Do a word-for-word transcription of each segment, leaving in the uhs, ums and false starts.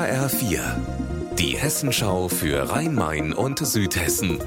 H R vier, die Hessenschau für Rhein-Main und Südhessen.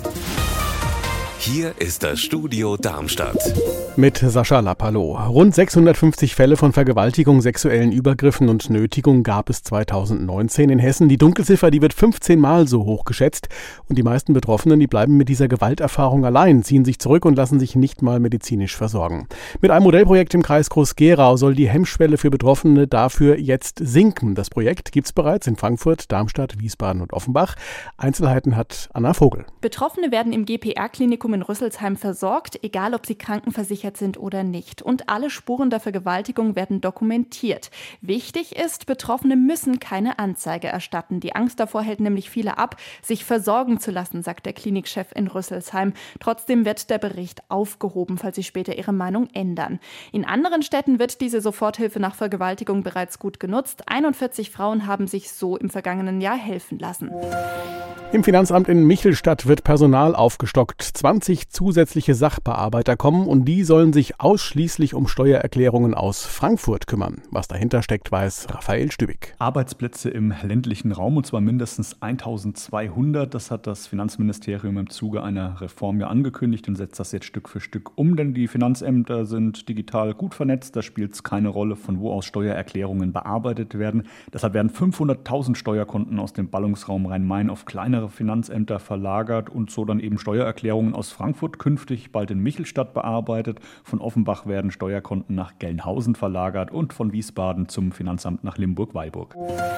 Hier ist das Studio Darmstadt. Mit Sascha Lappalo. Rund sechshundertfünfzig Fälle von Vergewaltigung, sexuellen Übergriffen und Nötigung gab es zweitausendneunzehn in Hessen. Die Dunkelziffer, die wird fünfzehn Mal so hoch geschätzt. Und die meisten Betroffenen, die bleiben mit dieser Gewalterfahrung allein, ziehen sich zurück und lassen sich nicht mal medizinisch versorgen. Mit einem Modellprojekt im Kreis Groß-Gerau soll die Hemmschwelle für Betroffene dafür jetzt sinken. Das Projekt gibt es bereits in Frankfurt, Darmstadt, Wiesbaden und Offenbach. Einzelheiten hat Anna Vogel. Betroffene werden im G P R-Klinikum in Rüsselsheim versorgt, egal ob sie krankenversichert sind oder nicht. Und alle Spuren der Vergewaltigung werden dokumentiert. Wichtig ist, Betroffene müssen keine Anzeige erstatten. Die Angst davor hält nämlich viele ab, sich versorgen zu lassen, sagt der Klinikchef in Rüsselsheim. Trotzdem wird der Bericht aufgehoben, falls sie später ihre Meinung ändern. In anderen Städten wird diese Soforthilfe nach Vergewaltigung bereits gut genutzt. einundvierzig Frauen haben sich so im vergangenen Jahr helfen lassen. Im Finanzamt in Michelstadt wird Personal aufgestockt. zwanzig zusätzliche Sachbearbeiter kommen und die sollen sich ausschließlich um Steuererklärungen aus Frankfurt kümmern. Was dahinter steckt, weiß Raphael Stübig. Arbeitsplätze im ländlichen Raum, und zwar mindestens eintausendzweihundert. Das hat das Finanzministerium im Zuge einer Reform ja angekündigt und setzt das jetzt Stück für Stück um. Denn die Finanzämter sind digital gut vernetzt. Da spielt es keine Rolle, von wo aus Steuererklärungen bearbeitet werden. Deshalb werden fünfhunderttausend Steuerkonten aus dem Ballungsraum Rhein-Main auf kleinere Finanzämter verlagert und so dann eben Steuererklärungen aus Frankfurt künftig bald in Michelstadt bearbeitet. Von Offenbach werden Steuerkonten nach Gelnhausen verlagert und von Wiesbaden zum Finanzamt nach Limburg-Weilburg.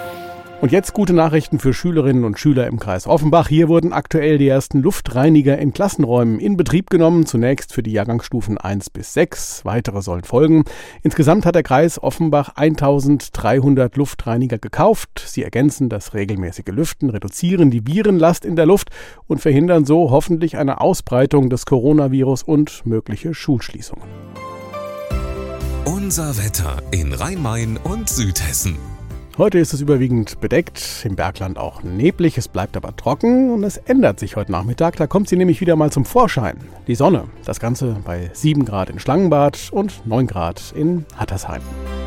Und jetzt gute Nachrichten für Schülerinnen und Schüler im Kreis Offenbach. Hier wurden aktuell die ersten Luftreiniger in Klassenräumen in Betrieb genommen. Zunächst für die Jahrgangsstufen eins bis sechs. Weitere sollen folgen. Insgesamt hat der Kreis Offenbach eintausenddreihundert Luftreiniger gekauft. Sie ergänzen das regelmäßige Lüften, reduzieren die Virenlast in der Luft und verhindern so hoffentlich eine Ausbreitung des Coronavirus und mögliche Schulschließungen. Unser Wetter in Rhein-Main und Südhessen. Heute ist es überwiegend bedeckt, im Bergland auch neblig, es bleibt aber trocken und es ändert sich heute Nachmittag, da kommt sie nämlich wieder mal zum Vorschein, die Sonne. Das Ganze bei sieben Grad in Schlangenbad und neun Grad in Hattersheim.